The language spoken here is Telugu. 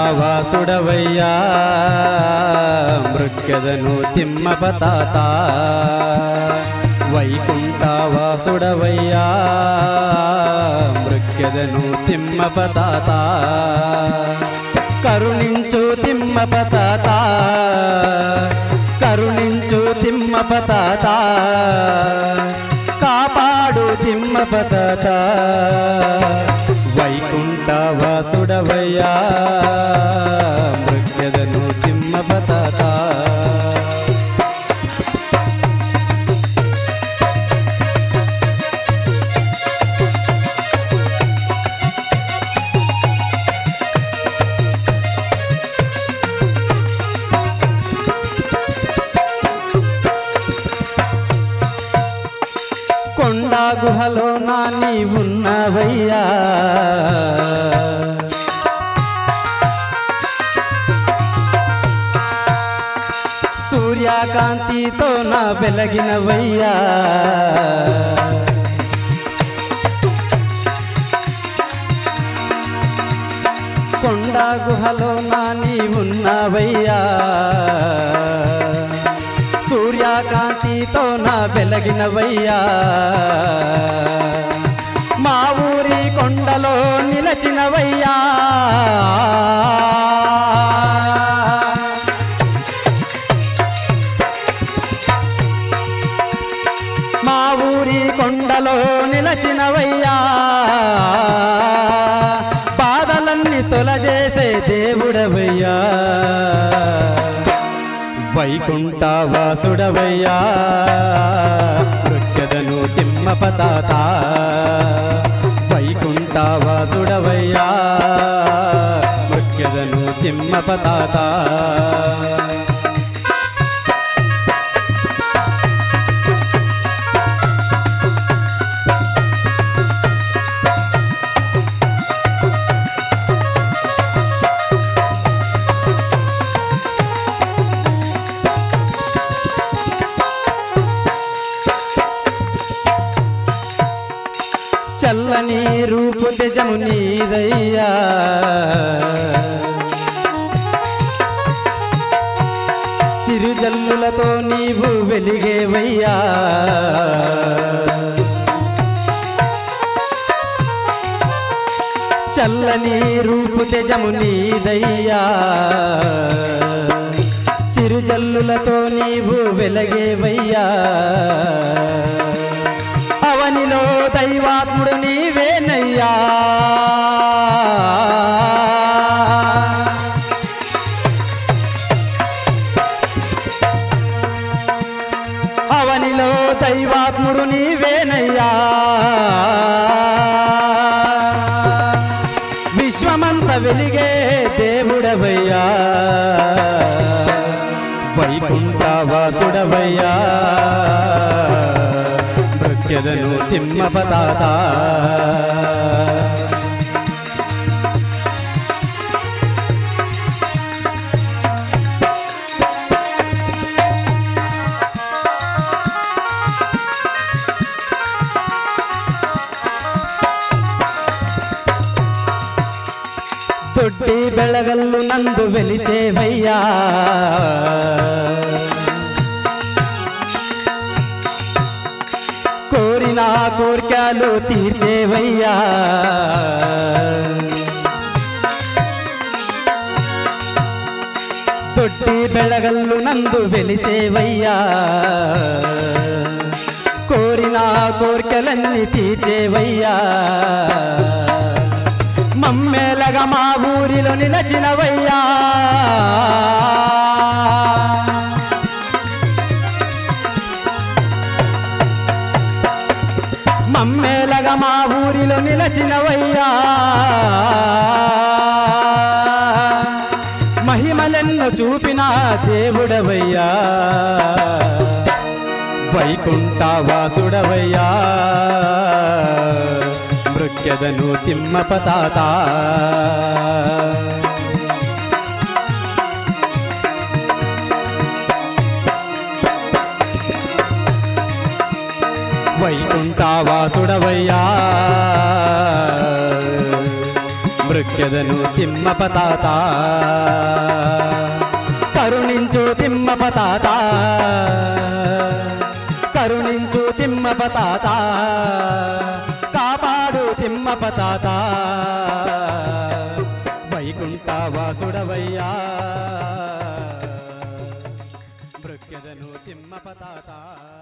వాసుడవయ్యా మృక్కెదను తిమ్మప తాత వైకుంఠ వాసుడవయ్యా మృక్కెదను తిమ్మప తాత కరుణించు తిమ్మప తాత కరుణించు తిమ్మప తాత కాపాడు తిమ్మప తాత వైకుంఠ వాసుడవయ్యా మృక్కెదను తిమ్మప తాత కొండా గుహలో నా నీవున్నవయ్యా సూర్యకాంతితో నా వెలగినవయ్యా కొండా గుహలో నా నీవున్నవయ్యా సూర్యకాంతితో నా వెలగినవయ్యా మా ఊరి కొండలో నిలచినవయ్యా మా ఊరి కొండలో నిలచినవయ్యా బాధలన్నీ తొలజేసే దేవుడవయ్యా వైకుంఠ వాసుడవయ్యా మృక్కెదను తిమ్మప తాత వైకుంఠ వాసుడవయ్యా మృక్కెదను తిమ్మప తాత చల్లని రూపు తెజము నీదయ్యా సిరిజల్లులతో నీవు వెలిగేవయ్యా చల్లని రూపు తెజము నీదయ్యా సిరిజల్లులతో నీవు వెలిగేవయ్యా అవనిలో దైవాత్ముడు నీవేనయ్యా అవనిలో దైవాత్ముడు నీవేనయ్యా విశ్వమంత వెలిగే దేవుడవయ్యా వైకుంఠ వాసుడవయ్యా మృక్కెదను తిమ్మప తాత దొడ్డి బెళగల్లు నందు వెలిసేవయ్యా కోరిన కోర్కెలు తీర్చేవయ్యా దొడ్డి బెళగల్లు నందు వెలిసేవయ్యా కోరిన కోర్కెలన్నీ తీర్చేవయ్యా మమ్మేలగా మా ఊరిలో నిలచినవయ్యా మమ్మేలగా మా ఊరిలో నిలచినవయ్యా మహిమలెన్నో చూపిన దేవుడవయ్యా వైకుంఠ వాసుడవయ్యా మృక్కెదను తిమ్మప తాత వైకుంఠ వాసుడవయ్యా మృక్కెదను తిమ్మప తాత కరుణించు తిమ్మప తాత కరుణించు తిమ్మప తాత కాపాడు తిమ్మప తాత వైకుంఠ వాసుడవయ్యా మృక్కెదను తిమ్మప తాత